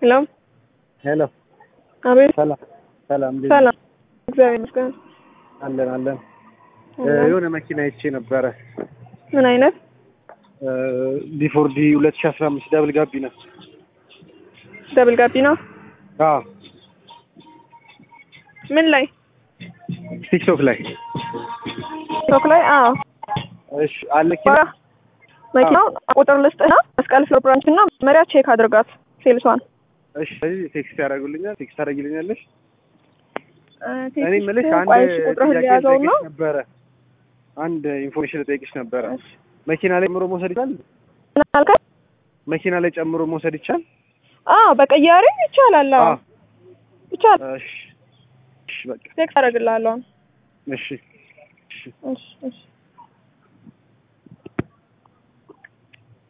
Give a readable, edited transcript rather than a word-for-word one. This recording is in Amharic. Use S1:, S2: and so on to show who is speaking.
S1: ሄሎ
S2: ሄሎ
S1: አቤት።
S2: ሰላም ሰላም
S1: ሰላም እግዚአብሔር ይመስገን።
S2: አለን የሆነ መኪና አይቼ ነበረ።
S1: ምን አይነት?
S2: ዲፎርዲ 2015 ዳብል ጋቢና።
S1: ዳብል ጋቢና?
S2: አዎ።
S1: ምን ላይ?
S2: ቲክቶክ ላይ።
S1: ቲክቶክ ላይ? አዎ።
S2: እሺ አለኪና
S1: መኪናው ቁጥር ልስጥና መስቀል ፍሎር ብራንች እና መሪያ ቼክ አድርጋት ሴልሷን።
S2: እሺ ቴክስት ያደርጉልኛል። ቴክስት ታደርጊልኛለሽ?
S1: እኔ
S2: ምልሽ አንድ ጥያቄ ነበረ። አንድ ኢንፎርሜሽን ልጠይቅሽ ነበረ። መኪና ላይ ጨምሮ መውሰድ ይቻላል? መኪና ላይ ጨምሮ መውሰድ ይቻላል?
S1: አዎ በቀያሪ ይቻላል። አዎ ይቻላል።
S2: እሺ በቃ
S1: ቴክስት አደርግልሃለሁ።
S2: እሺ
S1: እሺ